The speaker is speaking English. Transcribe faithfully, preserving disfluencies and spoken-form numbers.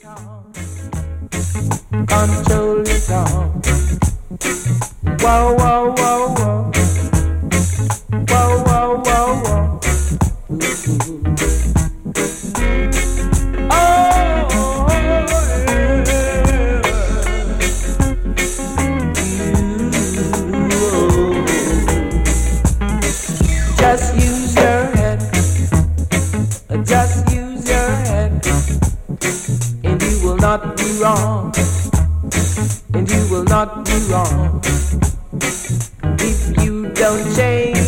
Control your tongue. Whoa, whoa, whoa, whoa. Whoa, whoa, whoa, whoa. Ooh. Oh, yeah. Just use your head. Just use your head. And you will not be wrong. And you will not be wrong. If you don't change